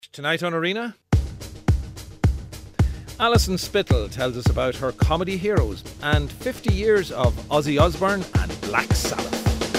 Tonight on Arena, Alison Spittle tells us about her comedy heroes and 50 years of Ozzy Osbourne and Black Sabbath.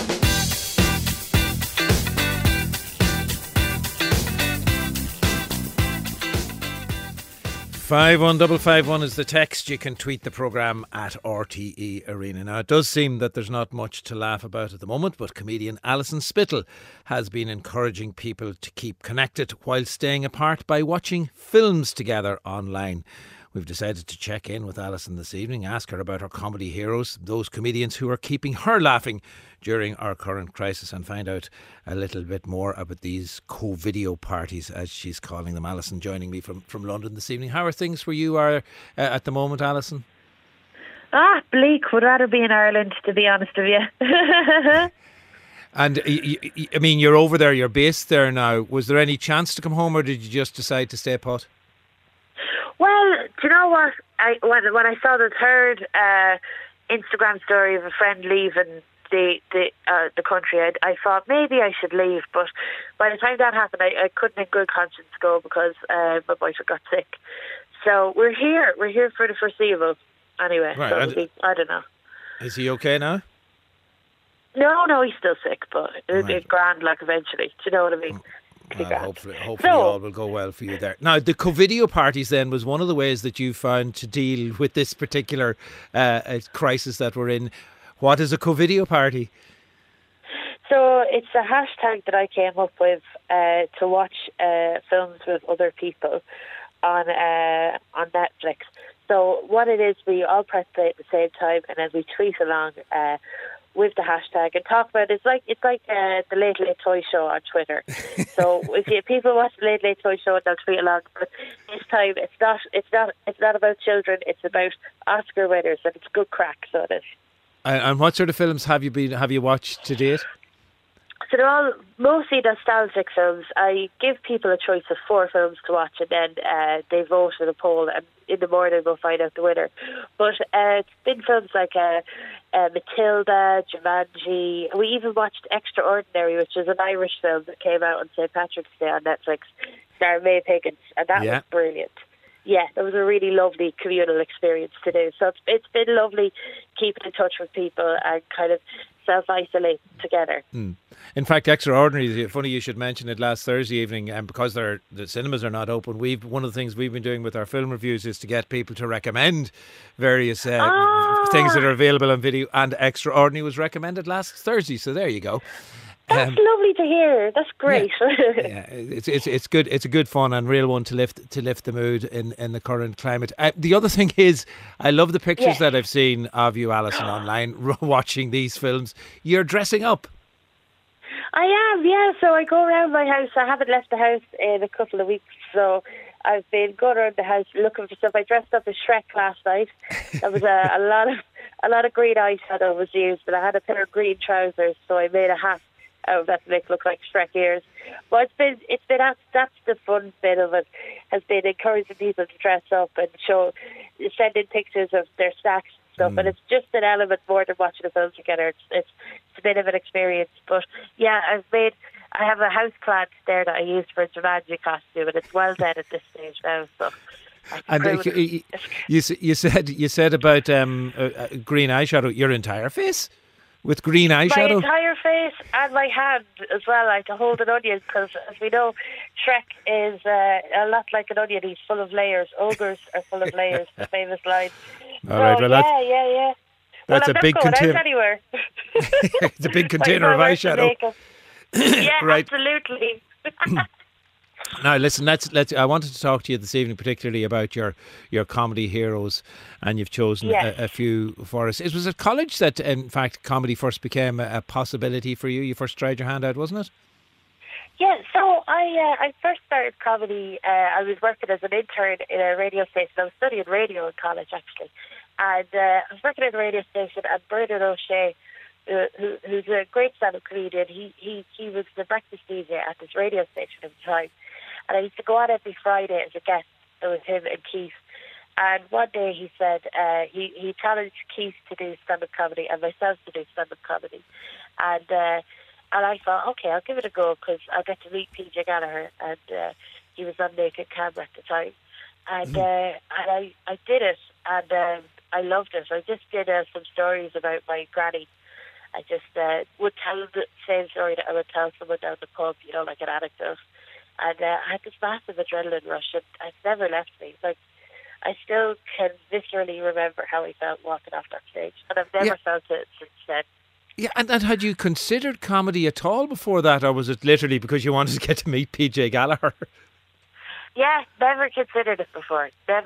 51551 is the text. You can tweet the programme at RTE Arena. Now, it does seem that there's not much to laugh about at the moment, but comedian Alison Spittle has been encouraging people to keep connected while staying apart by watching films together online. We've decided to check in with Alison this evening, ask her about her comedy heroes, those comedians who are keeping her laughing during our current crisis, and find out a little bit more about these co-video parties, as she's calling them. Alison joining me from London this evening. How are things where you are at the moment, Alison? Bleak. Would rather be in Ireland, to be honest with you. And, I mean, you're over there, you're based there now. Was there any chance to come home, or did you just decide to stay put? Well, do you know what? When I saw the third Instagram story of a friend leaving the country, I thought maybe I should leave. But by the time that happened, I couldn't in good conscience go because my boyfriend got sick. So we're here. We're here for the foreseeable. Anyway, right, so I don't know. Is he okay now? No, he's still sick, but it'll be grand, like, eventually. Do you know what I mean? Well, hopefully all will go well for you there. Now, the co-video parties then was one of the ways that you found to deal with this particular crisis that we're in. What is a co-video party? So it's a hashtag that I came up with to watch films with other people on Netflix. So what it is, we all press play at the same time, and then we tweet along with the hashtag and talk about it. It's like the Late Late Toy Show on Twitter. So if people watch the Late Late Toy Show, they'll tweet along. But this time, it's not about children. It's about Oscar winners, and it's good crack. So it is. And what sort of films have you watched to date? So they're all mostly nostalgic films. I give people a choice of 4 films to watch, and then they vote in a poll, and in the morning we'll find out the winner. But it's been films like Matilda, Jumanji. We even watched Extraordinary, which is an Irish film that came out on St. Patrick's Day on Netflix, starring May Higgins, and that was brilliant. Yeah, it was a really lovely communal experience to do. So it's been lovely keeping in touch with people and kind of self-isolate together. In fact, Extraordinary, funny you should mention it, last Thursday evening, and because the cinemas are not open, one of the things we've been doing with our film reviews is to get people to recommend various things that are available on video, and Extraordinary was recommended last Thursday, so there you go. That's lovely to hear. That's great. Yeah, it's good. It's a good fun and real one to lift the mood in the current climate. The other thing is, I love the pictures that I've seen of you, Alison, online watching these films. You're dressing up. I am, yeah. So I go around my house. I haven't left the house in a couple of weeks, so I've been going around the house looking for stuff. I dressed up as Shrek last night. That was a lot of green eyeshadow was used, but I had a pair of green trousers, so I made a hat out of that to make it look like Shrek ears. But that's the fun bit of it, has been encouraging people to dress up and send in pictures of their snacks and stuff. And it's just an element more than watching a film together. It's a bit of an experience. But yeah, I have a house plant there that I used for a Jumanji costume, and it's well dead at this stage now. So. And you said about green eyeshadow. Your entire face with green eyeshadow. My entire face and my hand as well, like to hold an onion, because as we know, Shrek is a lot like an onion. He's full of layers. Ogres are full of layers. The famous line. All right, well, yeah. That's a big container. Anywhere. It's a big container of eyeshadow. Yeah, right. Absolutely. Now, listen. Let's. I wanted to talk to you this evening, particularly about your comedy heroes, and you've chosen a few for us. It was at college that, in fact, comedy first became a possibility for you. You first tried your hand out, wasn't it? Yeah. So I first started comedy. I was working as an intern in a radio station. I was studying radio in college, actually, and I was working at a radio station. And Bernard O'Shea, who's a great stand-up comedian, he was the breakfast DJ at this radio station at the time. And I used to go on every Friday as a guest with him and Keith. And one day he said he challenged Keith to do stand-up comedy and myself to do stand-up comedy. And I thought, okay, I'll give it a go because I'll get to meet PJ Gallagher and He was on Naked Camera at the time. And I did it, and I loved it. I just did some stories about my granny. I just would tell the same story that I would tell someone down the pub, like an anecdote. And I had this massive adrenaline rush, and it's never left me. Like, I still can viscerally remember how I felt walking off that stage, and I've never felt it since then. Yeah, and had you considered comedy at all before that, or was it literally because you wanted to get to meet PJ Gallagher? Yeah, never considered it before.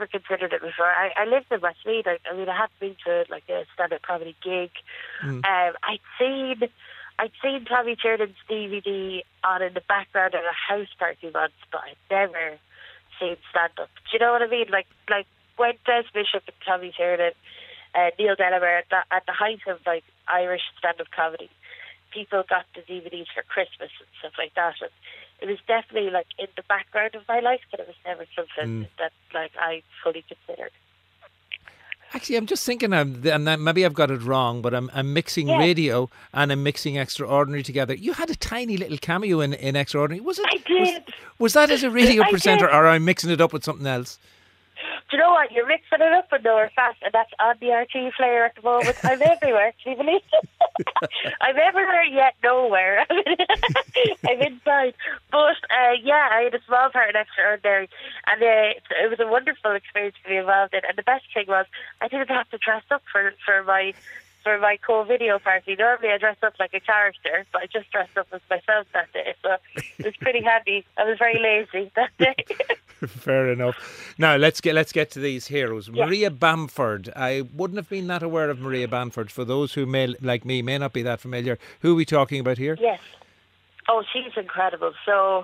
I lived in Westmeath. I hadn't been to like a stand-up comedy gig. I'd seen Tommy Tiernan's DVD on in the background at a house party once, but I'd never seen stand-up. Do you know what I mean? Like when Des Bishop and Tommy Tiernan, Neil Delamere at the height of like Irish stand-up comedy, people got the DVDs for Christmas and stuff like that, and it was definitely like in the background of my life, but it was never something that like I fully considered. Actually, I'm just thinking, and maybe I've got it wrong, but I'm mixing radio and I'm mixing Extraordinary together. You had a tiny little cameo in Extraordinary, was it? I did. Was that as a radio presenter, or am I mixing it up with something else? Do you know what? You're mixing it up with Nowhere Fast, and that's on the RT player at the moment. I'm everywhere. Can you believe it? I'm everywhere yet nowhere. I'm inside. But I had a small part in Extraordinary, and it was a wonderful experience to be involved in. And the best thing was, I didn't have to dress up for my co-video party. Normally I dress up like a character, but I just dressed up as myself that day, so it was pretty handy. I was very lazy that day. Fair enough. Now let's get to these heroes. Yeah. Maria Bamford. I wouldn't have been that aware of Maria Bamford. For those who may not be that familiar, who are we talking about here? Yes. Oh, she's incredible. So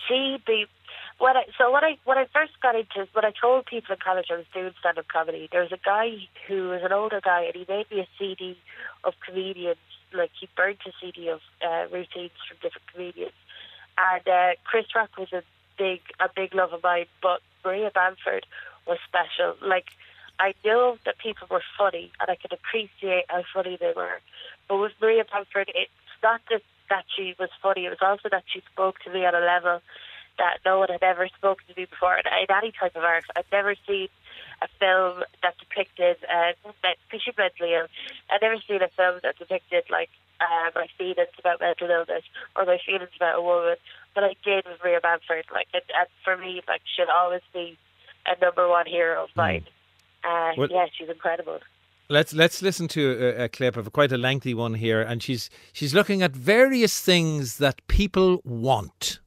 when I first got into, when I told people in college I was doing stand-up comedy, there was a guy who was an older guy, and he made me a CD of comedians. Like, he burnt a CD of routines from different comedians. And Chris Rock was a big love of mine, but Maria Bamford was special. Like, I know that people were funny, and I could appreciate how funny they were. But with Maria Bamford, it's not just that she was funny, it was also that she spoke to me on a level that no one had ever spoken to me before in any type of art. I'd never seen a film that depicted, because she's mentally ill, I'd never seen a film that depicted like my feelings about mental illness or my feelings about a woman, but I did with Maria Bamford. Like, and for me, like, she'll always be a number one hero of mine. She's incredible. Let's listen to a clip of quite a lengthy one here, and she's looking at various things that people want.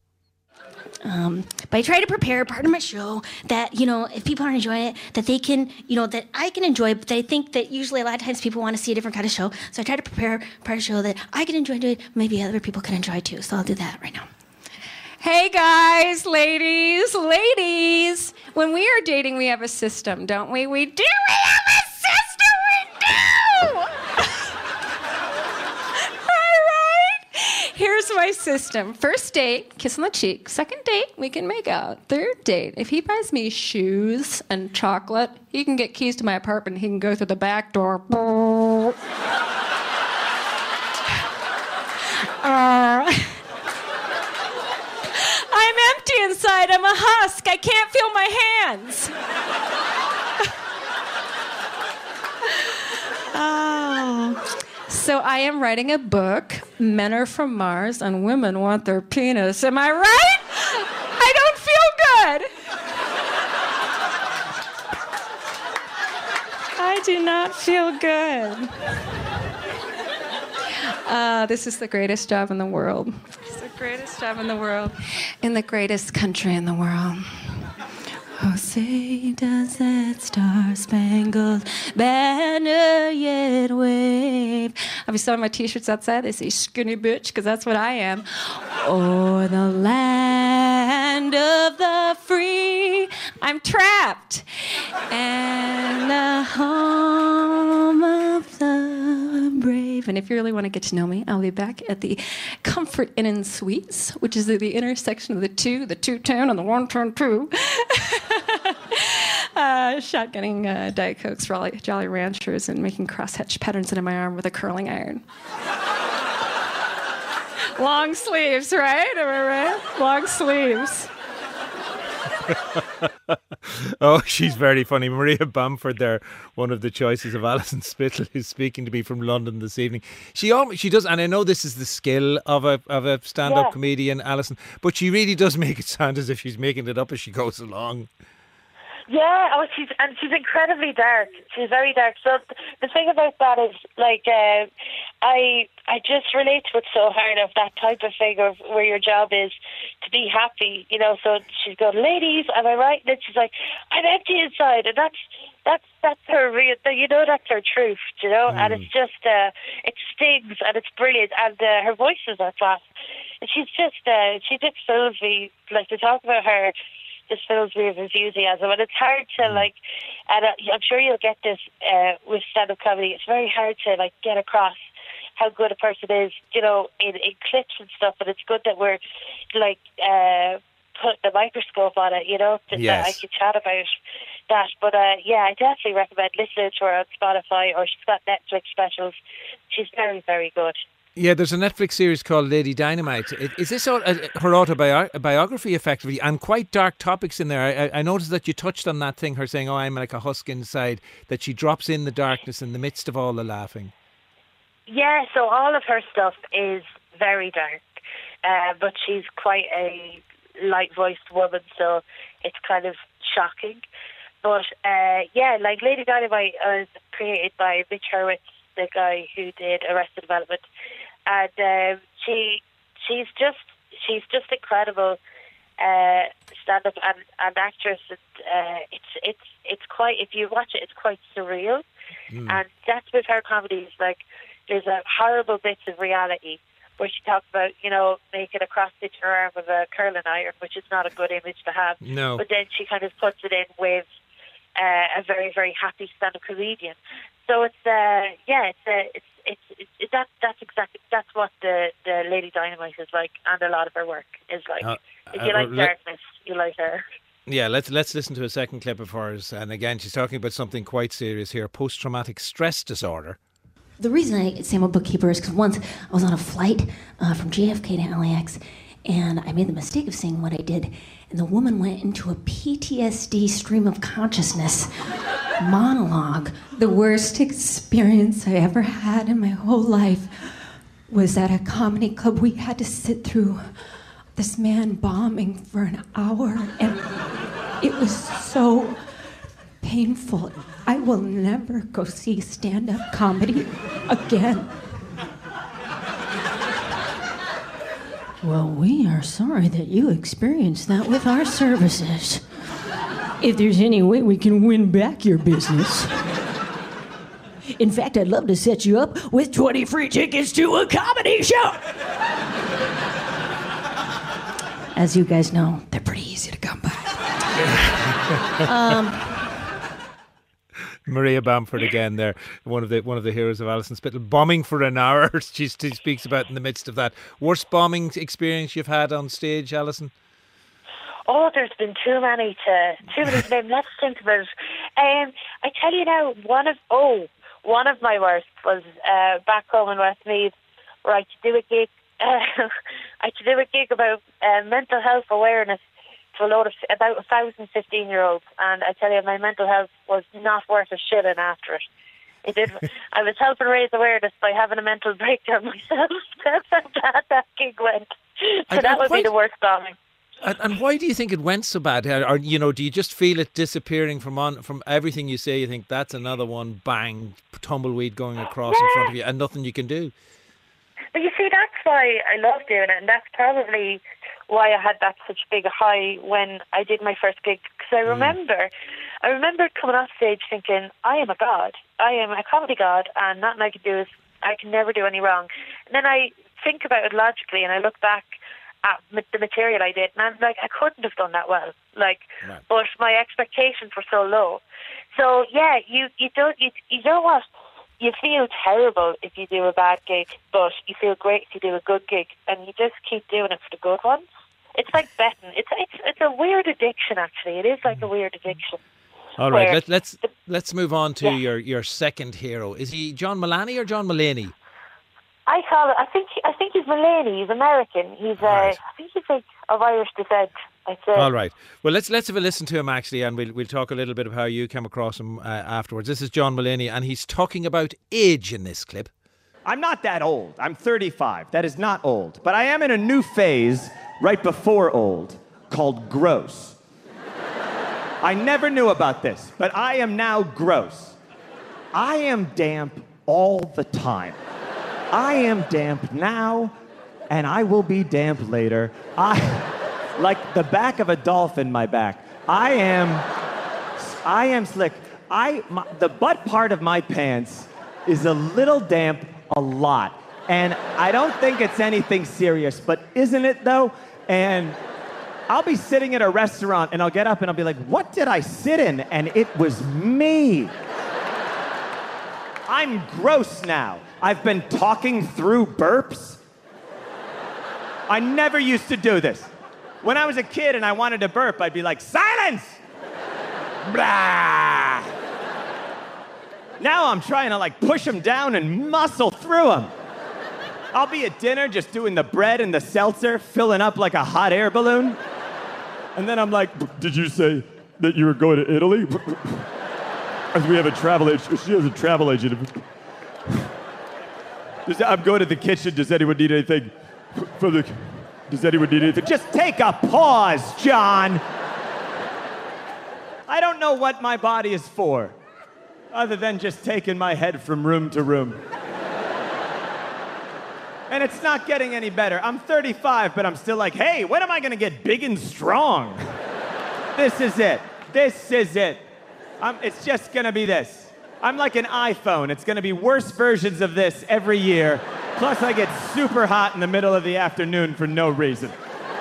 But I try to prepare part of my show that, if people aren't enjoying it, that they can, that I can enjoy, but I think that usually a lot of times people want to see a different kind of show. So I try to prepare part of the show that I can enjoy it, maybe other people can enjoy too. So I'll do that right now. Hey guys, ladies. When we are dating, we have a system, don't we? We have a system, we do! Here's my system. First date, kiss on the cheek. Second date, we can make out. Third date, if he buys me shoes and chocolate, he can get keys to my apartment. He can go through the back door. I'm empty inside. I'm a husk. I can't feel my hands. So I am writing a book, Men Are From Mars and Women Want Their Penis. Am I right? I don't feel good. I do not feel good. This is the greatest job in the world. It's the greatest job in the world. In the greatest country in the world. Oh, say does that star-spangled banner yet wave? Have you saw my t-shirts outside? They say skinny bitch, because that's what I am. O'er the land of the free, I'm trapped. And the home of the brave. And if you really want to get to know me, I'll be back at the Comfort Inn and Suites, which is at the intersection of the 210 and the 110. Shotgunning Diet Cokes, Jolly Ranchers, and making cross-hatch patterns into my arm with a curling iron. Long sleeves, right? Am I right? Long sleeves. Oh, she's very funny. Maria Bamford there, one of the choices of Alison Spittle, who's speaking to me from London this evening. She does, and I know this is the skill of a stand-up comedian, Alison, but she really does make it sound as if she's making it up as she goes along. Yeah, she's incredibly dark. She's very dark. So the thing about that is, like, I just relate to it so hard, of that type of thing of where your job is to be happy, you know. So she's going, ladies, am I right? And then she's like, I'm empty inside, and that's her real, you know, that's her truth, you know. And it's just it stings, and it's brilliant, and her voices are class, and she just fills me, like, to talk about her just fills me with enthusiasm. And it's hard to, like, and I'm sure you'll get this with stand-up comedy, it's very hard to, like, get across how good a person is, you know, in clips and stuff. And it's good that we're, like, putting the microscope on it, you know, that I can chat about that. But yeah, I definitely recommend listening to her on Spotify, or she's got Netflix specials. She's very, very good. Yeah, there's a Netflix series called Lady Dynamite. Is this her autobiography, effectively, and quite dark topics in there? I noticed that you touched on that thing, her saying, oh, I'm like a husk inside, that she drops in the darkness in the midst of all the laughing. Yeah, so all of her stuff is very dark, but she's quite a light-voiced woman, so it's kind of shocking. But yeah, like Lady Dynamite was created by Mitch Hurwitz, the guy who did Arrested Development, and she's just incredible stand-up and actress. And it's quite, if you watch it, it's quite surreal, and that's with her comedies. Like, there's a horrible bits of reality where she talks about, you know, making a cross-stitch in her arm with a curling iron, which is not a good image to have. No. But then she kind of puts it in with a very, very happy stand-up comedian. So it's that's what the Lady Dynamite is like, and a lot of her work is like. If you like darkness, you like her. Yeah, let's listen to a second clip of hers. And again, she's talking about something quite serious here: post-traumatic stress disorder. The reason I say I'm a bookkeeper is because once I was on a flight from JFK to LAX, and I made the mistake of saying what I did, and the woman went into a PTSD stream of consciousness monologue. The worst experience I ever had in my whole life was at a comedy club. We had to sit through this man bombing for an hour, and it was so painful. I will never go see stand-up comedy again. Well, we are sorry that you experienced that with our services. If there's any way we can win back your business. In fact, I'd love to set you up with 20 free tickets to a comedy show. As you guys know, they're pretty easy to come by. Maria Bamford again there, one of the heroes of Alison Spittle, bombing for an hour. She speaks about in the midst of that. Worst bombing experience you've had on stage, Alison? Oh, there's been too many to name. Let's think about it. I tell you now, one of my worst was back home in Westmeath, where I had to do a gig. About mental health awareness to a load of about 1,000 15-year-olds, and I tell you, my mental health was not worth a shilling after it. It did. I was helping raise awareness by having a mental breakdown myself. That's how that gig went. So that would be the worst bombing. And why do you think it went so bad? Or, you know, do you just feel it disappearing from everything you say? You think that's another one, bang, tumbleweed going across in front of you, and nothing you can do. But you see, that's why I love doing it, and that's probably why I had that such big high when I did my first gig. Because I remember coming off stage thinking, I am a god. I am a comedy god, and nothing I can never do any wrong. And then I think about it logically, and I look back at the material I did, and I'm like, I couldn't have done that well. Like, right. But my expectations were so low. So yeah, you know what? You feel terrible if you do a bad gig, but you feel great if you do a good gig, and you just keep doing it for the good ones. It's like betting. It's a weird addiction, actually. It is like a weird addiction. All right, let's move on to your second hero. Is he John Mulaney or John Mulaney? I think he's Mulaney. He's American. He's right. I think he's like of Irish descent. That's it. All right. Well, let's have a listen to him actually, and we'll talk a little bit of how you came across him afterwards. This is John Mulaney, and he's talking about age in this clip. I'm not that old. I'm 35. That is not old. But I am in a new phase right before old called gross. I never knew about this, but I am now gross. I am damp all the time. I am damp now, and I will be damp later. Like the back of a dolphin, my back. I am slick. The butt part of my pants is a little damp a lot. And I don't think it's anything serious, but isn't it though? And I'll be sitting at a restaurant and I'll get up and I'll be like, what did I sit in? And it was me. I'm gross now. I've been talking through burps. I never used to do this. When I was a kid and I wanted to burp, I'd be like, silence! Blah! Now I'm trying to like push them down and muscle through them. I'll be at dinner just doing the bread and the seltzer, filling up like a hot air balloon. And then I'm like, did you say that you were going to Italy? We have a travel agent. She has a travel agent. I'm going to the kitchen. Does anyone need anything from the... Does anyone need anything? Just take a pause, John. I don't know what my body is for, other than just taking my head from room to room. And it's not getting any better. I'm 35, but I'm still like, hey, when am I going to get big and strong? This is it. This is it. It's just going to be this. I'm like an iPhone. It's going to be worse versions of this every year. Plus, I get super hot in the middle of the afternoon for no reason.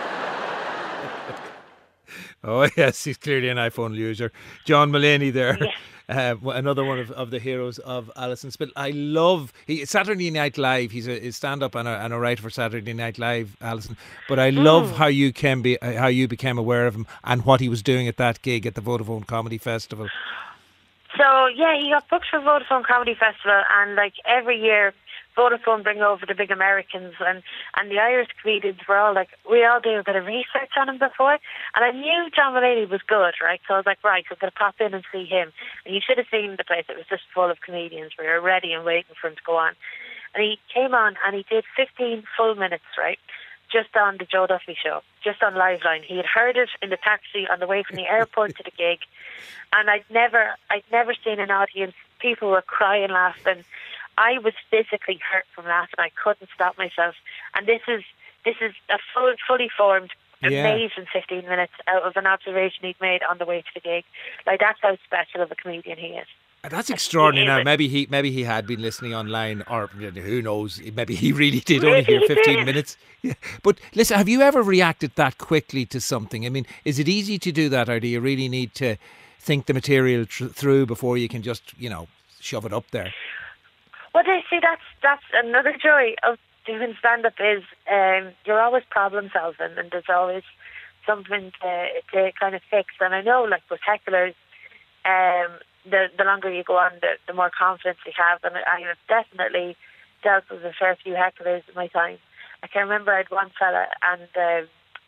Oh, yes, he's clearly an iPhone user. John Mulaney there. Yeah. Another one of the heroes of Alison Spittle. I love Saturday Night Live. He's a stand-up and a writer for Saturday Night Live, Alison. But I love how you became aware of him and what he was doing at that gig at the Vodafone Comedy Festival. So yeah, he got booked for Vodafone Comedy Festival, and like every year, Vodafone bring over the big Americans, and the Irish comedians were all like, we all do a bit of research on him before, and I knew John Mulaney was good, right? So I was like, right, we're going to pop in and see him. And you should have seen the place. It was just full of comedians. We were ready and waiting for him to go on. And he came on and he did 15 full minutes, right? Just on the Joe Duffy show, just on Liveline. He had heard it in the taxi on the way from the airport to the gig, and I'd never seen an audience. People were crying, laughing. I was physically hurt from laughing. I couldn't stop myself. And this is a fully formed, amazing 15 minutes out of an observation he'd made on the way to the gig. Like, that's how special of a comedian he is. That's extraordinary. Now, maybe he had been listening online, or who knows? Maybe he really did only hear 15 minutes. Yeah. But listen, have you ever reacted that quickly to something? I mean, is it easy to do that, or do you really need to think the material through before you can just, shove it up there? Well, see, that's another joy of doing stand-up is you're always problem solving, and there's always something to kind of fix. And I know, like with hecklers, the longer you go on, the more confidence you have. And I have definitely dealt with a fair few hecklers in my time. I can remember I had one fella, and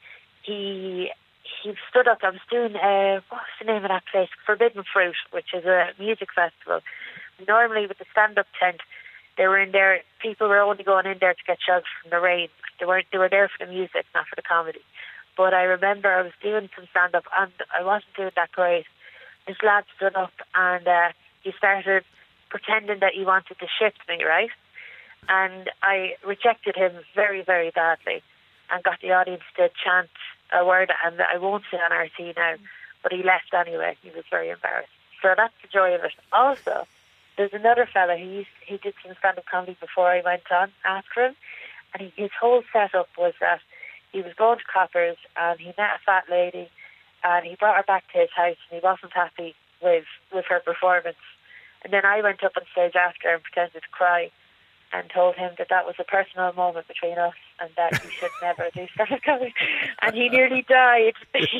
he stood up. I was doing, what's the name of that place? Forbidden Fruit, which is a music festival. Normally with the stand-up tent, they were in there. People were only going in there to get shelter from the rain. They were there for the music, not for the comedy. But I remember I was doing some stand-up, and I wasn't doing that great. This lad stood up, and he started pretending that he wanted to shift me, right? And I rejected him very, very badly, and got the audience to chant a word, and I won't say on RT now, but he left anyway. He was very embarrassed. So that's the joy of it. Also, there's another fella, he did some stand-up comedy before I went on after him, and his whole setup was that he was going to Coppers, and he met a fat lady, and he brought her back to his house, and he wasn't happy with her performance. And then I went up on stage after and pretended to cry, and told him that was a personal moment between us, and that he should never do stand-up comedy. And he nearly died.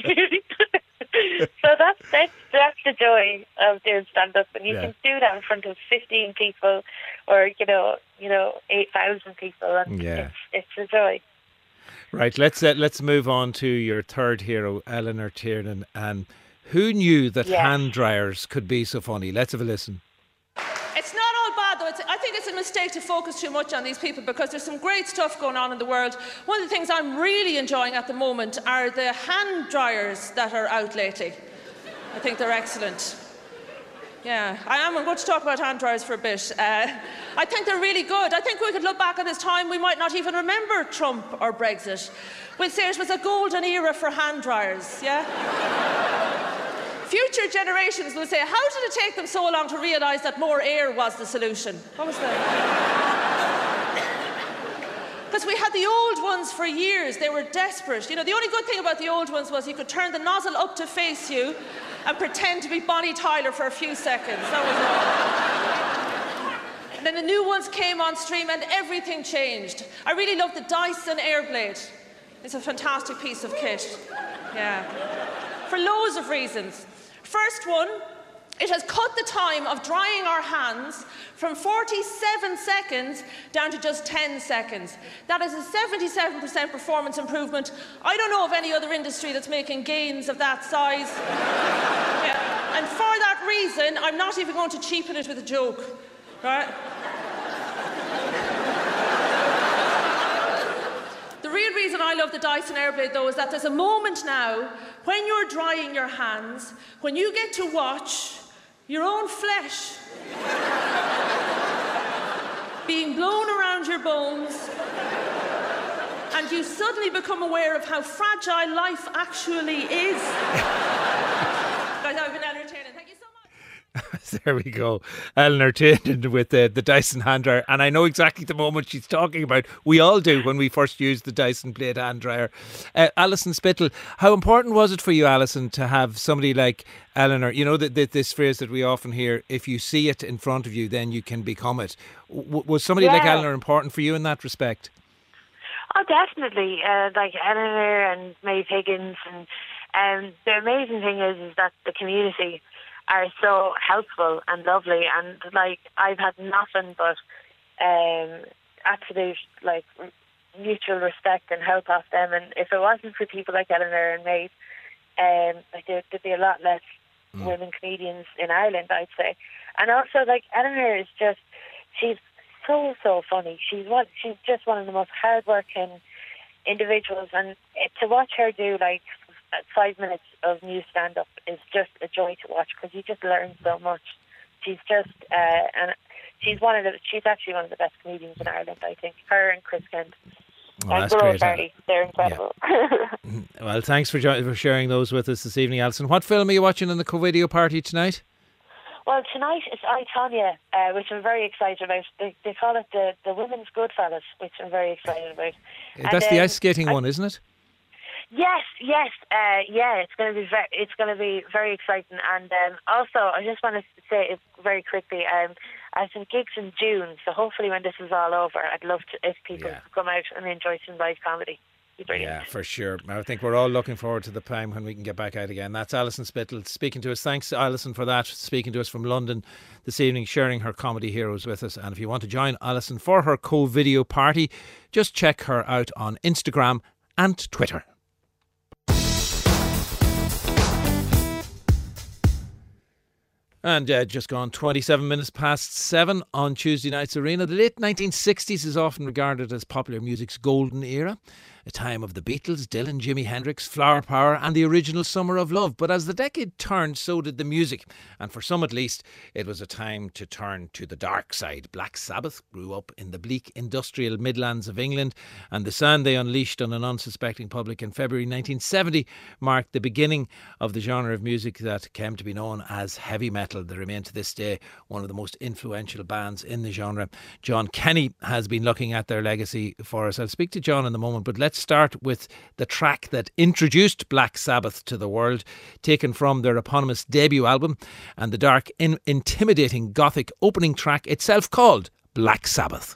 So that's the joy of doing stand-up, and you can do that in front of 15 people, or 8,000 people, and it's a joy. Right, let's move on to your third hero, Eleanor Tiernan. And who knew that hand dryers could be so funny? Let's have a listen. It's not all bad, though. I think it's a mistake to focus too much on these people because there's some great stuff going on in the world. One of the things I'm really enjoying at the moment are the hand dryers that are out lately. I think they're excellent. Yeah, I'm going to talk about hand dryers for a bit. I think they're really good. I think we could look back at this time, we might not even remember Trump or Brexit. We'll say it was a golden era for hand dryers, yeah? Future generations will say, how did it take them so long to realise that more air was the solution? What was that? Because we had the old ones for years. They were desperate. You know, the only good thing about the old ones was you could turn the nozzle up to face you and pretend to be Bonnie Tyler for a few seconds. That was all. And then the new ones came on stream and everything changed. I really love the Dyson Airblade. It's a fantastic piece of kit. Yeah. For loads of reasons. First one, it has cut the time of drying our hands from 47 seconds down to just 10 seconds. That is a 77% performance improvement. I don't know of any other industry that's making gains of that size. Yeah. And for that reason, I'm not even going to cheapen it with a joke, right? The real reason I love the Dyson Airblade, though, is that there's a moment now when you're drying your hands, when you get to watch your own flesh being blown around your bones, and you suddenly become aware of how fragile life actually is. Guys, I've been entertaining. Thank you so much. There we go. Eleanor Tiernan with the Dyson hand dryer. And I know exactly the moment she's talking about. We all do when we first used the Dyson Blade hand dryer. Alison Spittle, how important was it for you, Alison, to have somebody like Eleanor? You know, this phrase that we often hear, if you see it in front of you, then you can become it. Was somebody like Eleanor important for you in that respect? Oh, definitely. Like Eleanor and Maeve Higgins. And the amazing thing is that the community are so helpful and lovely, and like I've had nothing but absolute like mutual respect and help off them. And if it wasn't for people like Eleanor and Maeve, like there'd be a lot less women comedians in Ireland, I'd say. And also, like, Eleanor is just, she's so funny. She's just one of the most hardworking individuals, and to watch her do like 5 minutes of new stand-up is just a joy to watch because you just learn so much. She's just, and she's actually one of the best comedians in Ireland, I think. Her and Chris Kent. Oh, that's great. Sorry, they're incredible. Yeah. Well, thanks for sharing those with us this evening, Alison. What film are you watching in the co-video party tonight? Well, tonight it's I, Tonya, which I'm very excited about. They call it the Women's Goodfellas, which I'm very excited about. That's the ice skating one, isn't it? Yes. It's going to be very exciting. And also, I just want to say it very quickly. I have some gigs in June, so hopefully when this is all over, I'd love to if people come out and enjoy some live comedy. Yeah, for sure. I think we're all looking forward to the time when we can get back out again. That's Alison Spittle speaking to us. Thanks, Alison, for that. Speaking to us from London this evening, sharing her comedy heroes with us. And if you want to join Alison for her co-video party, just check her out on Instagram and Twitter. And just gone 27 minutes past 7 on Tuesday night's Arena. The late 1960s is often regarded as popular music's golden era, a time of the Beatles, Dylan, Jimi Hendrix, Flower Power and the original Summer of Love. But as the decade turned, so did the music. And for some at least, it was a time to turn to the dark side. Black Sabbath grew up in the bleak industrial Midlands of England, and the sound they unleashed on an unsuspecting public in February 1970 marked the beginning of the genre of music that came to be known as heavy metal. They remain to this day one of the most influential bands in the genre. John Kenny has been looking at their legacy for us. I'll speak to John in a moment, but let's start with the track that introduced Black Sabbath to the world, taken from their eponymous debut album, and the dark, intimidating gothic opening track itself called Black Sabbath.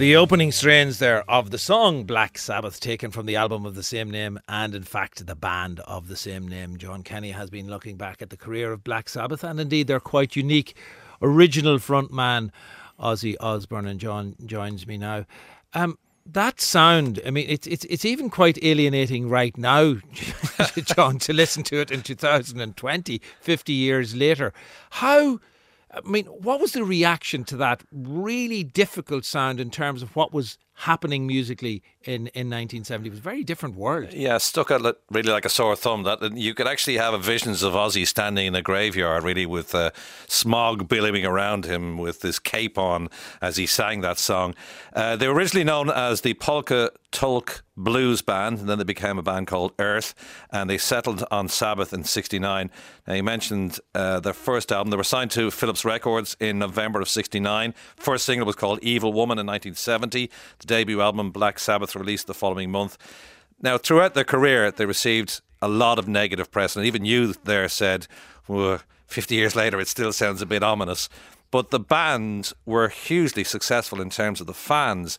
The opening strains there of the song Black Sabbath, taken from the album of the same name and in fact the band of the same name. John Kenny has been looking back at the career of Black Sabbath and indeed their quite unique original frontman Ozzy Osbourne, and John joins me now. That sound, I mean, it's even quite alienating right now, John, to listen to it in 2020, 50 years later. What was the reaction to that really difficult sound in terms of what was happening musically in 1970? It was a very different world. Yeah, stuck out really like a sore thumb. That you could actually have visions of Ozzy standing in a graveyard, really, with smog billowing around him with his cape on as he sang that song. They were originally known as the Polka Tulk Blues Band, and then they became a band called Earth, and they settled on Sabbath in '69. Now, you mentioned their first album. They were signed to Philips Records in November of '69. First single was called Evil Woman in 1970. The debut album, Black Sabbath, released the following month. Now, throughout their career, they received a lot of negative press, and even you there said, 50 years later, it still sounds a bit ominous. But the band were hugely successful in terms of the fans.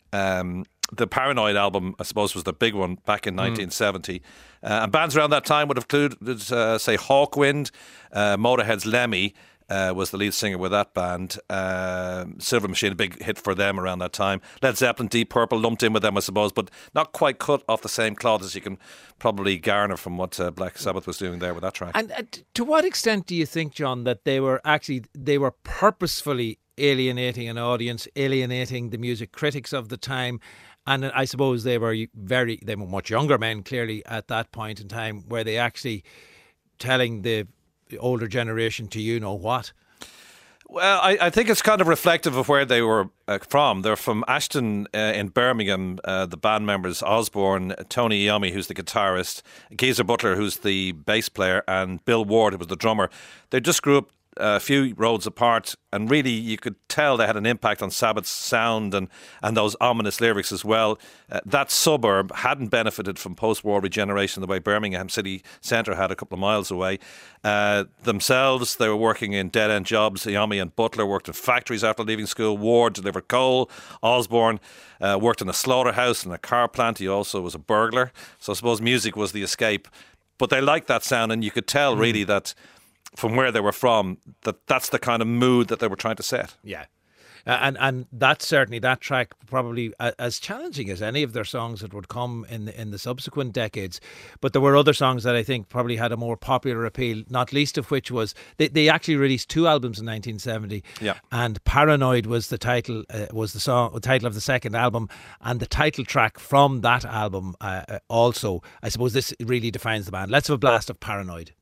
The Paranoid album, I suppose, was the big one back in 1970. And bands around that time would have included, say, Hawkwind, Motorhead's Lemmy was the lead singer with that band. Silver Machine, a big hit for them around that time. Led Zeppelin, Deep Purple lumped in with them, I suppose, but not quite cut off the same cloth as you can probably garner from what Black Sabbath was doing there with that track. And to what extent do you think, John, that they were purposefully alienating an audience, alienating the music critics of the time? And I suppose they were much younger men, clearly, at that point in time, were they actually telling the older generation to you know what? Well, I think it's kind of reflective of where they were from. They're from Ashton in Birmingham. The band members, Osborne, Tony Iommi, who's the guitarist, Geezer Butler, who's the bass player, and Bill Ward, who was the drummer. They just grew up a few roads apart, and really you could tell they had an impact on Sabbath's sound and those ominous lyrics as well. That suburb hadn't benefited from post-war regeneration the way Birmingham city centre had a couple of miles away. Themselves, they were working in dead-end jobs. Iommi and Butler worked in factories after leaving school. Ward delivered coal. Osborne worked in a slaughterhouse and a car plant. He also was a burglar. So I suppose music was the escape. But they liked that sound, and you could tell really that from where they were from, that's the kind of mood that they were trying to set. Yeah. And that's certainly, that track, probably as challenging as any of their songs that would come in the subsequent decades. But there were other songs that I think probably had a more popular appeal, not least of which was they actually released two albums in 1970. Yeah. And Paranoid was the title title of the second album, and the title track from that album also. I suppose this really defines the band. Let's have a blast of Paranoid.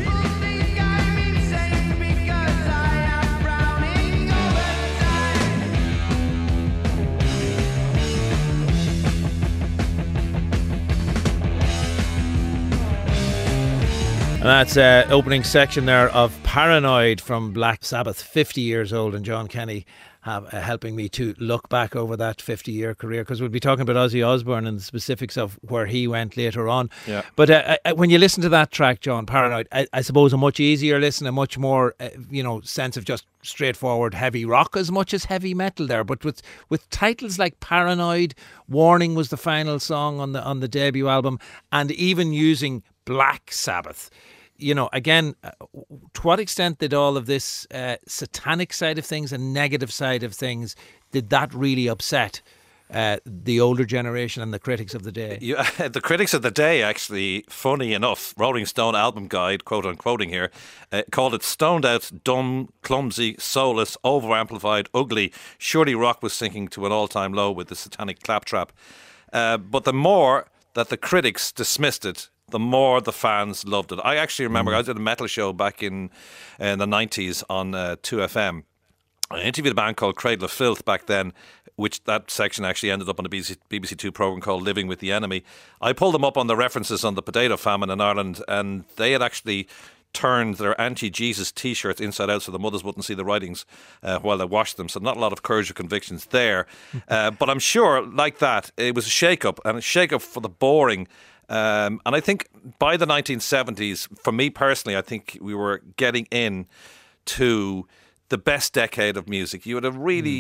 And that's opening section there of Paranoid from Black Sabbath, 50 years old, and John Kenny helping me to look back over that 50-year career, because we'll be talking about Ozzy Osbourne and the specifics of where he went later on. Yeah. But when you listen to that track, John, Paranoid, I suppose a much easier listen, a much more sense of just straightforward heavy rock as much as heavy metal there. But with titles like Paranoid, Warning was the final song on the debut album, and even using Black Sabbath. Again, to what extent did all of this satanic side of things and negative side of things, did that really upset the older generation and the critics of the day? The critics of the day, actually, funny enough, Rolling Stone album guide, quote unquoting here, called it stoned out, dumb, clumsy, soulless, over-amplified, ugly. Surely rock was sinking to an all-time low with the satanic claptrap. But the more that the critics dismissed it, the more the fans loved it. I actually remember I was at a metal show back in the 90s on 2FM. I interviewed a band called Cradle of Filth back then, which that section actually ended up on a BBC Two programme called Living with the Enemy. I pulled them up on the references on the potato famine in Ireland, and they had actually turned their anti-Jesus T-shirts inside out so the mothers wouldn't see the writings while they washed them. So not a lot of courage or convictions there. But I'm sure, like that, it was a shake-up, and a shake-up for the boring. And I think by the 1970s, for me personally, I think we were getting in to the best decade of music. You had a really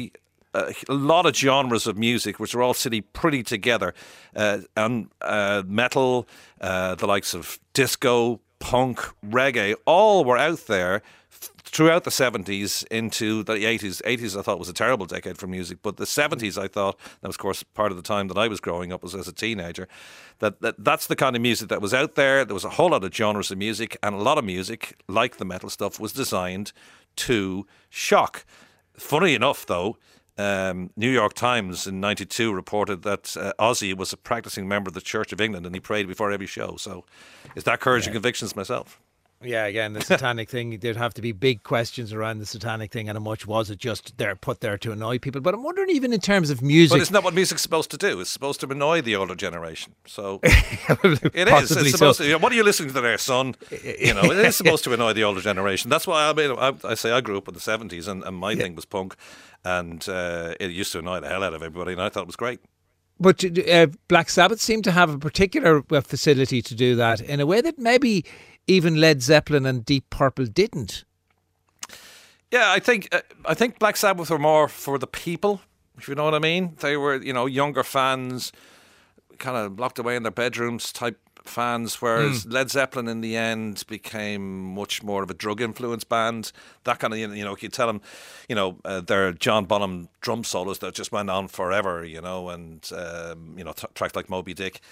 a lot of genres of music which are all sitting pretty together. And metal, the likes of disco, punk, reggae, all were out there throughout the 70s into the 80s. 80s I thought was a terrible decade for music, but the 70s I thought, that was of course part of the time that I was growing up as a teenager, that's the kind of music that was out there. There was a whole lot of genres of music, and a lot of music, like the metal stuff, was designed to shock. Funny enough, though, New York Times in '92 reported that Ozzy was a practicing member of the Church of England and he prayed before every show. So is that Courage and Convictions myself? Yeah, again, the satanic thing, there'd have to be big questions around the satanic thing, and how much was it just there put there to annoy people. But I'm wondering, even in terms of music... But it's not what music's supposed to do. It's supposed to annoy the older generation. So it is. It's supposed to, what are you listening to there, son? You know, it is supposed to annoy the older generation. That's why I say I grew up in the 70s, and my thing was punk, and it used to annoy the hell out of everybody, and I thought it was great. But Black Sabbath seemed to have a particular facility to do that in a way that maybe even Led Zeppelin and Deep Purple didn't. Yeah, I think Black Sabbath were more for the people, if you know what I mean. They were, younger fans, kind of locked away in their bedrooms type fans, whereas Led Zeppelin in the end became much more of a drug-influenced band. That kind of, you tell them, their John Bonham drum solos that just went on forever, and, tracks like Moby Dick.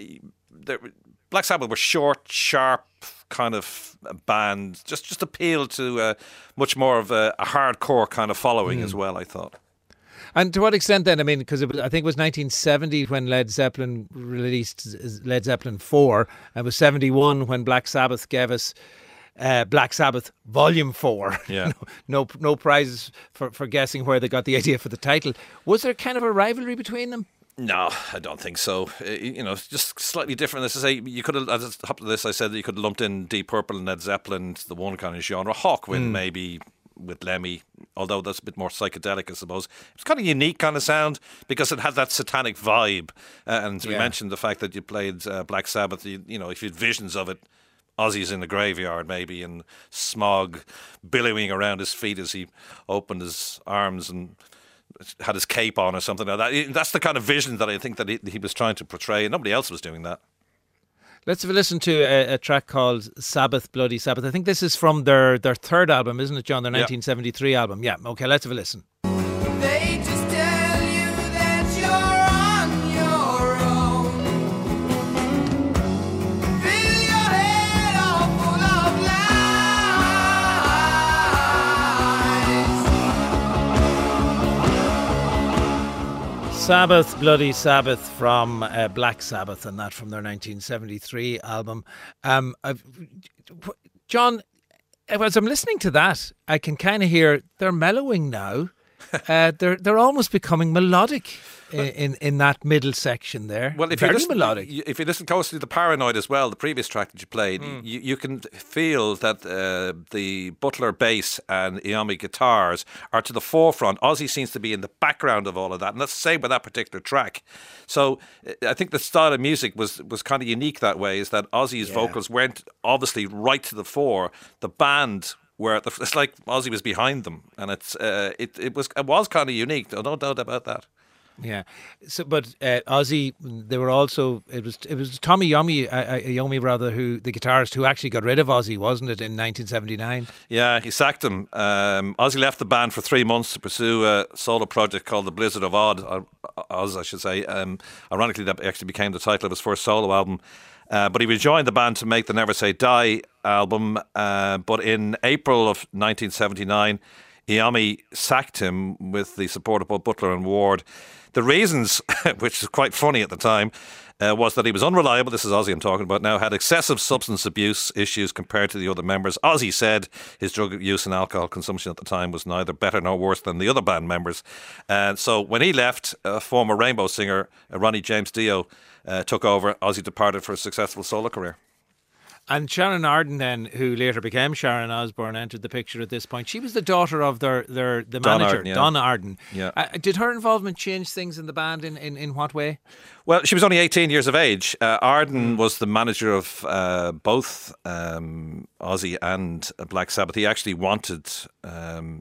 Black Sabbath were short, sharp kind of band, just appealed to much more of a hardcore kind of following as well, I thought. And to what extent then? I mean, because I think it was 1970 when Led Zeppelin released Led Zeppelin 4. And it was 71 when Black Sabbath gave us Black Sabbath Volume 4. Yeah. No prizes for guessing where they got the idea for the title. Was there kind of a rivalry between them? No, I don't think so. It's just slightly different. As I say, you could have, at the top of this, I said that you could have lumped in Deep Purple and Led Zeppelin to the one kind of genre. Hawkwind maybe with Lemmy, although that's a bit more psychedelic, I suppose. It's kind of unique kind of sound because it had that satanic vibe. And we mentioned the fact that you played Black Sabbath. If you had visions of it, Ozzy's in the graveyard maybe, and smog billowing around his feet as he opened his arms and had his cape on or something like that. That's the kind of vision that I think that he was trying to portray, and nobody else was doing that. Let's have a listen to a track called Sabbath, Bloody Sabbath. I think this is from their third album, isn't it, John? Their 1973 album. Yeah, okay, let's have a listen. They just tell you that you're on your own. Fill your head all full of lies. Sabbath, Bloody Sabbath from Black Sabbath, and that from their 1973 album. John, as I'm listening to that, I can kind of hear they're mellowing now. They're almost becoming melodic in that middle section there. Well, if you listen closely to the Paranoid as well, the previous track that you played, you can feel that the Butler bass and Iommi guitars are to the forefront. Ozzy seems to be in the background of all of that, and that's the same with that particular track. So I think the style of music was kind of unique that way, is that Ozzy's vocals weren't obviously right to the fore. The band where it's like Ozzy was behind them, and it was kind of unique. No doubt about that. Yeah. So, but Ozzy, they were also it was Tommy Iommi rather, who the guitarist who actually got rid of Ozzy, wasn't it, in 1979? Yeah, he sacked him. Ozzy left the band for 3 months to pursue a solo project called The Blizzard of Oz, I should say. Ironically, that actually became the title of his first solo album. But he rejoined the band to make the Never Say Die album. But in April of 1979, Iommi sacked him with the support of both Butler and Ward. The reasons, which is quite funny at the time, was that he was unreliable. This is Ozzy I'm talking about now. Had excessive substance abuse issues compared to the other members. Ozzy said his drug use and alcohol consumption at the time was neither better nor worse than the other band members. So when he left, former Rainbow singer Ronnie James Dio took over. Ozzy departed for a successful solo career. And Sharon Arden then, who later became Sharon Osbourne, entered the picture at this point. She was the daughter of the manager, Don Arden. Yeah. Did her involvement change things in the band in what way? Well, she was only 18 years of age. Arden was the manager of both Ozzy and Black Sabbath. He actually wanted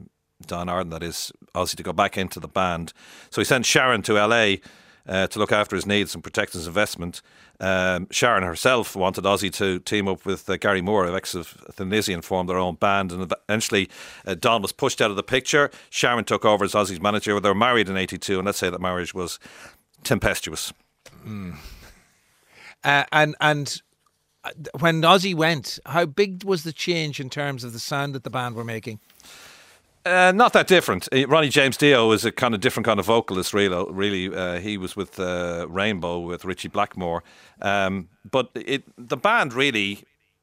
Don Arden, that is, Ozzy to go back into the band. So he sent Sharon to LA to look after his needs and protect his investment. Sharon herself wanted Ozzy to team up with Gary Moore, of ex of Thin and form their own band. And eventually, Don was pushed out of the picture. Sharon took over as Ozzy's manager. They were married in '82, and let's say that marriage was tempestuous. And when Ozzy went, how big was the change in terms of the sound that the band were making? Not that different. Ronnie James Dio is a kind of different kind of vocalist, really. He was with Rainbow, with Richie Blackmore. But the band really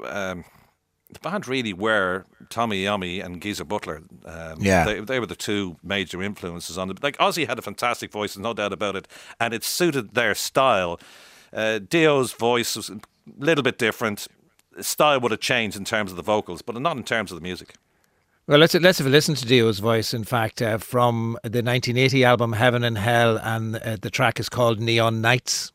were Tommy Iommi and Geezer Butler. They were the two major influences on it. Like, Ozzy had a fantastic voice, there's no doubt about it, and it suited their style. Dio's voice was a little bit different. Style would have changed in terms of the vocals, but not in terms of the music. Well, let's have a listen to Dio's voice, in fact, from the 1980 album Heaven and Hell, and the track is called Neon Nights.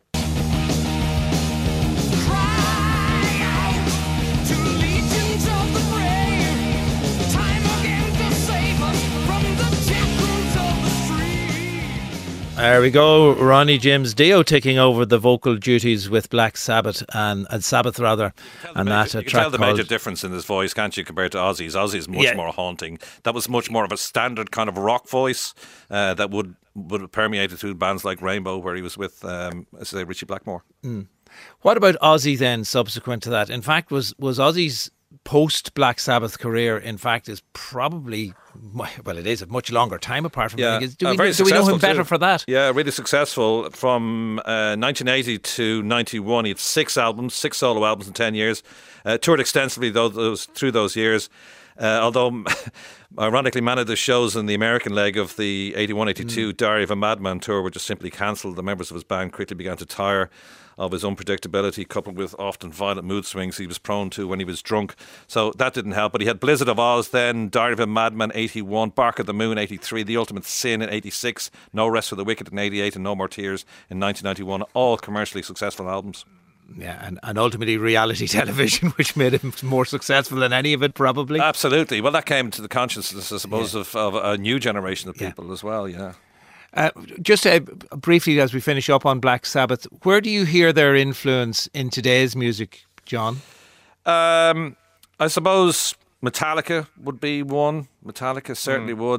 There we go, Ronnie James Dio taking over the vocal duties with Black Sabbath and Sabbath rather, and that you can tell the major difference in his voice, can't you, compared to Ozzy's? Ozzy's much more haunting. That was much more of a standard kind of rock voice that would have permeated through bands like Rainbow, where he was with, say, Richie Blackmore. What about Ozzy then? Subsequent to that, in fact, was Ozzy's post Black Sabbath career, in fact, is probably, well, it is a much longer time apart from do we know him better for that? Yeah, really successful. From 1980 to 91, he had 6 albums, 6 solo albums in 10 years. Toured extensively through those years. Although, ironically, many of the shows in the American leg of the 81-82 Diary of a Madman tour were just simply cancelled. The members of his band quickly began to tire of his unpredictability, coupled with often violent mood swings he was prone to when he was drunk. So that didn't help. But he had Blizzard of Oz then, Diary of a Madman 81, Bark of the Moon 83, The Ultimate Sin in 86, No Rest for the Wicked in 88, and No More Tears in 1991. All commercially successful albums. Yeah, and ultimately reality television, which made him more successful than any of it, probably. Absolutely. Well, that came to the consciousness, I suppose, of a new generation of people as well, Just briefly, as we finish up on Black Sabbath, where do you hear their influence in today's music, John? I suppose Metallica would be one. Metallica certainly would.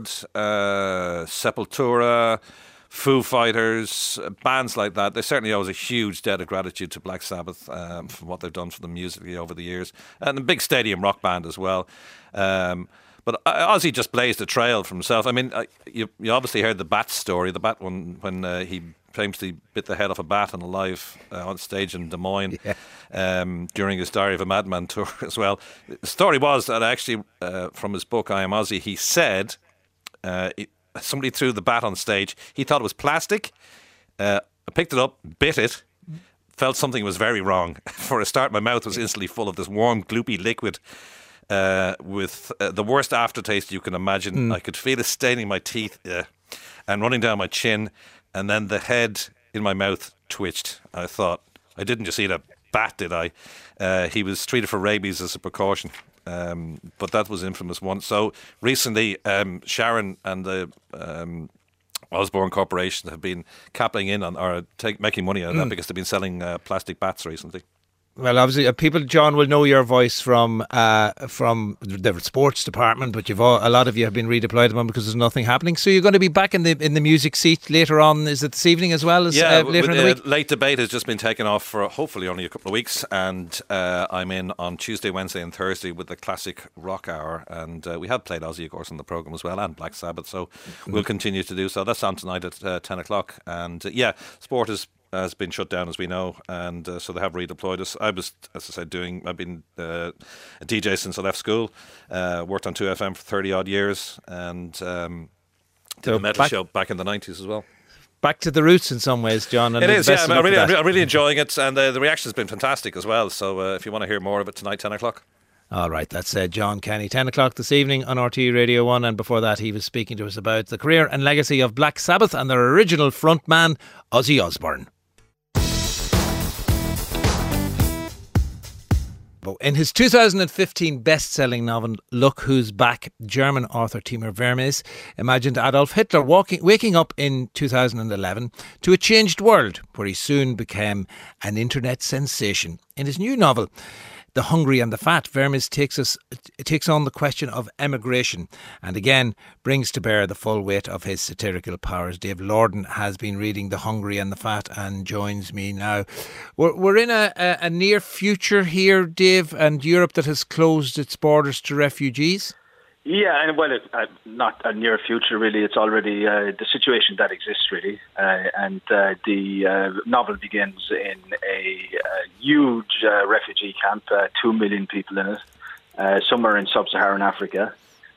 Sepultura, Foo Fighters, bands like that. They certainly owe a huge debt of gratitude to Black Sabbath for what they've done for them musically over the years. And a big stadium rock band as well. But Ozzy just blazed a trail for himself. I mean, you obviously heard the bat story, the bat one, when he famously bit the head off a bat on a live on stage in Des Moines during his Diary of a Madman tour as well. The story was that actually, from his book, I Am Ozzy, he said somebody threw the bat on stage. He thought it was plastic. I picked it up, bit it, felt something was very wrong. For a start, my mouth was instantly full of this warm, gloopy liquid. With the worst aftertaste you can imagine. I could feel it staining my teeth and running down my chin, and then the head in my mouth twitched. I thought, I didn't just eat a bat, did I? He was treated for rabies as a precaution, but that was infamous one. So recently, Sharon and the Osborne Corporation have been capping in on, or making money out of that, because they've been selling plastic bats recently. Well, obviously, people, John, will know your voice from the sports department, but a lot of you have been redeployed at the moment because there's nothing happening. So you're going to be back in the music seat later on. Is it this evening as well as later in the week? Late Debate has just been taken off for hopefully only a couple of weeks, and I'm in on Tuesday, Wednesday, and Thursday with the Classic Rock Hour, and we have played Ozzy, of course, on the programme as well, and Black Sabbath. So we'll continue to do so. That's on tonight at 10 o'clock, and sport has been shut down, as we know, and so they have redeployed us. I was, as I said, I've been a DJ since I left school, worked on 2FM for 30 odd years, and did a metal show back in the 90s as well. Back to the roots in some ways, John. And it is, I'm really enjoying it, and the reaction has been fantastic as well. So if you want to hear more of it tonight, 10 o'clock. All right, that's John Kenny, 10 o'clock this evening on RTE Radio 1, and before that he was speaking to us about the career and legacy of Black Sabbath and their original frontman, Ozzy Osbourne. In his 2015 best-selling novel Look Who's Back, German author Timur Vermes imagined Adolf Hitler waking up in 2011 to a changed world where he soon became an internet sensation. In his new novel, The Hungry and the Fat, Vermes takes on the question of emigration and again brings to bear the full weight of his satirical powers. Dave Lorden has been reading The Hungry and the Fat and joins me now. We're in a near future here, Dave, and Europe that has closed its borders to refugees. Yeah, and well, it's not a near future, really. It's already the situation that exists, really. The novel begins in a huge refugee camp, 2 million people in it, somewhere in sub-Saharan Africa.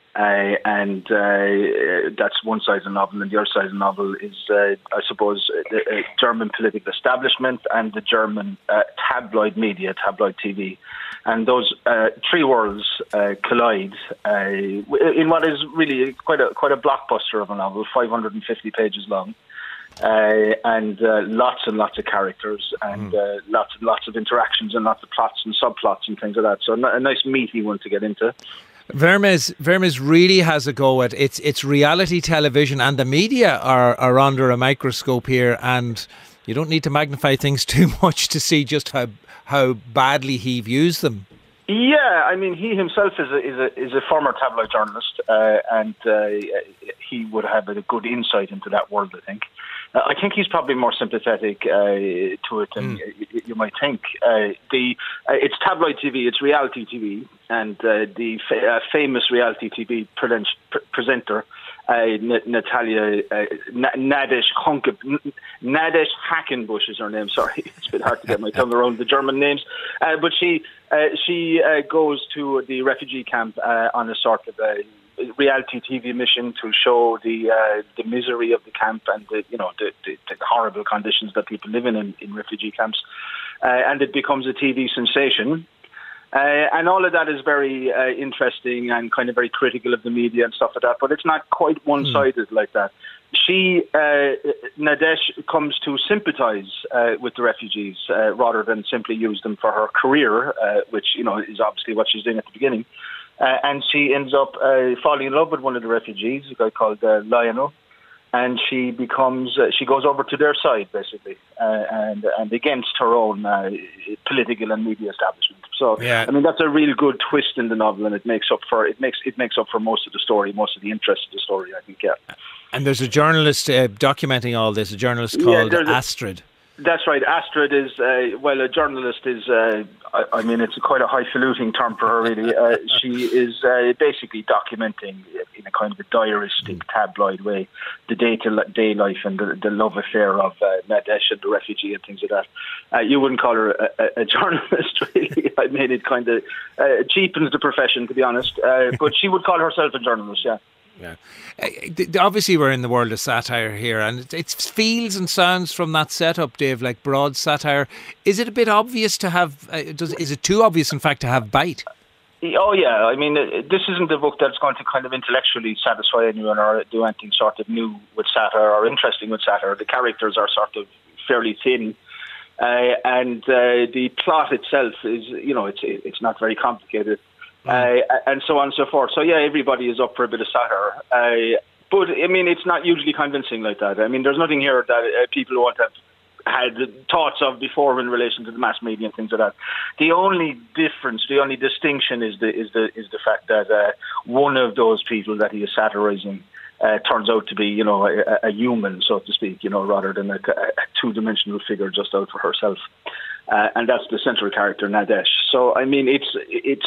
That's one side of the novel, and the other side of the novel is, I suppose, the German political establishment and the German tabloid media, tabloid TV. And those three worlds collide in what is really quite a blockbuster of a novel, 550 pages long, and lots and lots of characters, and lots and lots of interactions, and lots of plots and subplots and things like that. So a nice meaty one to get into. Vermes really has a go at it's reality television, and the media are under a microscope here, and you don't need to magnify things too much to see just how badly he views them. Yeah, I mean, he himself is a former tabloid journalist, and he would have a good insight into that world, I think. I think he's probably more sympathetic to it than you might think. It's tabloid TV, it's reality TV, and the famous reality TV presenter, Natalia Nadezh Hackenbush is her name. Sorry, it's a bit hard to get my tongue around the German names. But she goes to the refugee camp on a sort of a reality TV mission to show the misery of the camp and the horrible conditions that people live in refugee camps, and it becomes a TV sensation. And all of that is very interesting and kind of very critical of the media and stuff like that, but it's not quite one-sided like that. Nadezh comes to sympathise with the refugees rather than simply use them for her career, which is obviously what she's doing at the beginning. And she ends up falling in love with one of the refugees, a guy called Lionel. And she goes over to their side, basically, and against her own political and media establishment. So, yeah. I mean, that's a real good twist in the novel, and it makes up for most of the story, most of the interest of the story, I think. Yeah. And there's a journalist documenting all this, a journalist called Astrid. That's right. Astrid is, a journalist is, it's quite a highfalutin term for her, really. She is basically documenting, in a kind of a diaristic, tabloid way, the day-to-day life and the love affair of Nadezh and the refugee and things like that. You wouldn't call her a journalist, really. I mean, it kind of cheapens the profession, to be honest. But she would call herself a journalist, yeah. Yeah. Obviously we're in the world of satire here, and it feels and sounds from that setup, Dave, like broad satire. Is it a bit obvious to have, is it too obvious in fact to have bite? Oh yeah, I mean, this isn't a book that's going to kind of intellectually satisfy anyone or do anything sort of new with satire or interesting with satire. The characters are sort of fairly thin. And the plot itself is, it's not very complicated. And so on and so forth. So yeah, everybody is up for a bit of satire. But I mean, it's not usually convincing like that. I mean, there's nothing here that people won't have had thoughts of before in relation to the mass media and things like that. The only difference, the only distinction is the fact that one of those people that he is satirizing turns out to be, a human, so to speak, rather than a two-dimensional figure just out for herself. And that's the central character, Nadezh. So, I mean, it's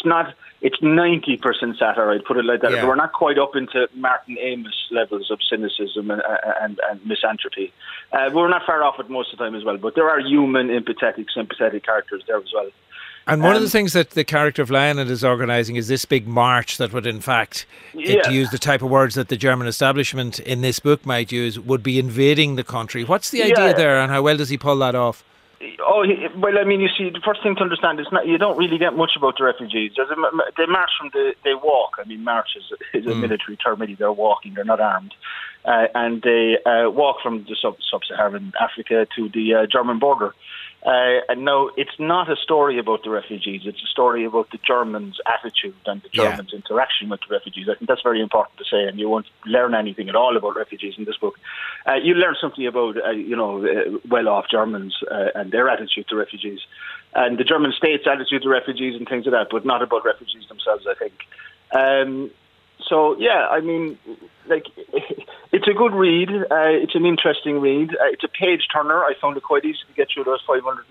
90% satire, I'd put it like that. Yeah. We're not quite up into Martin Amis levels of cynicism and misanthropy. We're not far off it most of the time as well, but there are human, empathetic, sympathetic characters there as well. And one of the things that the character of Lionel is organising is this big march that would, in fact, to use the type of words that the German establishment in this book might use, would be invading the country. What's the idea there, and how well does he pull that off? Oh, well, I mean, you see, the first thing to understand is you don't really get much about the refugees. They march they walk. I mean, march is a military term, really. They're walking, they're not armed. And they walk from the sub-Saharan Africa to the German border. And no, it's not a story about the refugees. It's a story about the Germans' attitude and the Germans' interaction with the refugees. I think that's very important to say, and you won't learn anything at all about refugees in this book. You learn something about, well-off Germans and their attitude to refugees, and the German state's attitude to refugees and things like that, but not about refugees themselves, I think. So, yeah, I mean, like, it's a good read. It's an interesting read. It's a page-turner. I found it quite easy to get through those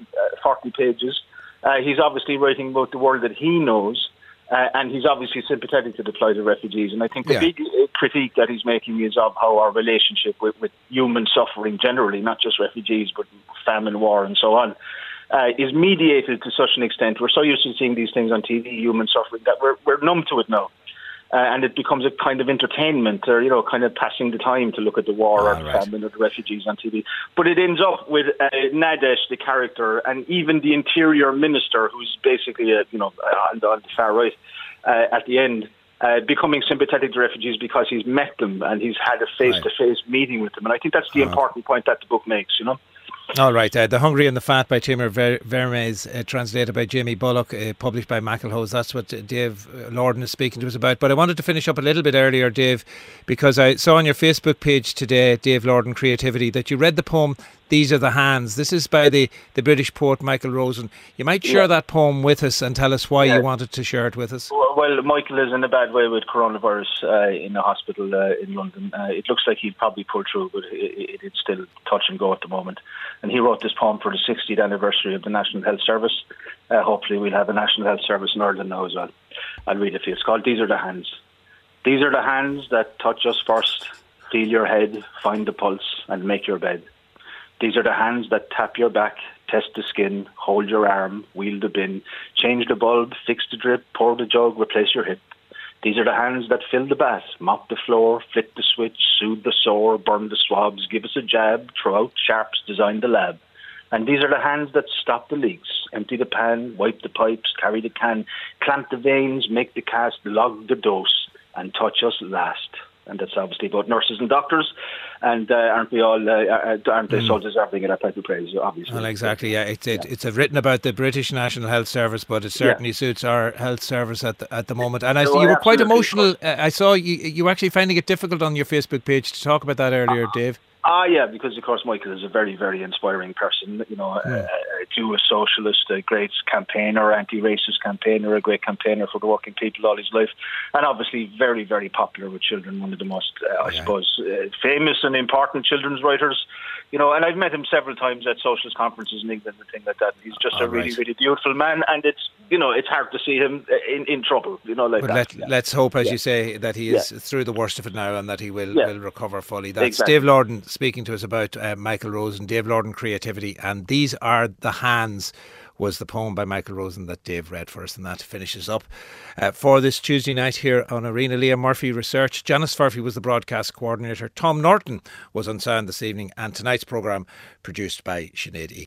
540 pages. He's obviously writing about the world that he knows, and he's obviously sympathetic to the plight of refugees. And I think the big critique that he's making is of how our relationship with human suffering generally, not just refugees, but famine, war, and so on, is mediated to such an extent. We're so used to seeing these things on TV, human suffering, that we're numb to it now. And it becomes a kind of entertainment, or, kind of passing the time to look at the war or the famine or the refugees on TV. But it ends up with Nadesh, the character, and even the interior minister, who's basically, on the far right, at the end, becoming sympathetic to refugees because he's met them and he's had a face-to-face meeting with them. And I think that's the important point that the book makes, All right, The Hungry and the Fat by Timur Vermes, translated by Jamie Bullock, published by Maclehose. That's what Dave Lorden is speaking to us about. But I wanted to finish up a little bit earlier, Dave, because I saw on your Facebook page today, Dave Lorden Creativity, that you read the poem These Are the Hands. This is by the British poet Michael Rosen. You might share that poem with us and tell us why you wanted to share it with us. Well, Michael is in a bad way with coronavirus in a hospital in London. It looks like he'd probably pull through, but it's still touch and go at the moment. And he wrote this poem for the 60th anniversary of the National Health Service. Hopefully we'll have a National Health Service in Ireland now as well. I'll read it for you. It's called These Are the Hands. These are the hands that touch us first, feel your head, find the pulse, and make your bed. These are the hands that tap your back, test the skin, hold your arm, wheel the bin, change the bulb, fix the drip, pour the jug, replace your hip. These are the hands that fill the bath, mop the floor, flip the switch, soothe the sore, burn the swabs, give us a jab, throw out sharps, design the lab. And these are the hands that stop the leaks, empty the pan, wipe the pipes, carry the can, clamp the veins, make the cast, log the dose, and touch us last. And that's obviously about nurses and doctors, and aren't they so deserving of that type of praise, obviously. Well, exactly, yeah. It's written about the British National Health Service, but it certainly suits our health service at the moment. And you were quite emotional. I saw you were actually finding it difficult on your Facebook page to talk about that earlier, Dave. Yeah, because of course Michael is a very, very inspiring person. A Jewish socialist, a great campaigner, anti-racist campaigner, a great campaigner for the working people all his life, and obviously very, very popular with children. One of the most, famous and important children's writers. And I've met him several times at socialist conferences in England and things like that. He's just a really, really beautiful man, and it's hard to see him in trouble. Let's hope, as you say, that he is through the worst of it now, and that he will recover fully. That's Dave Lorden speaking to us about Michael Rosen, Dave Lorden Creativity, and These Are the Hands was the poem by Michael Rosen that Dave read for us, and that finishes up for this Tuesday night here on Arena. Leah Murphy researched, Janice Furphy was the broadcast coordinator, Tom Norton was on sound this evening, and tonight's programme produced by Sinead E.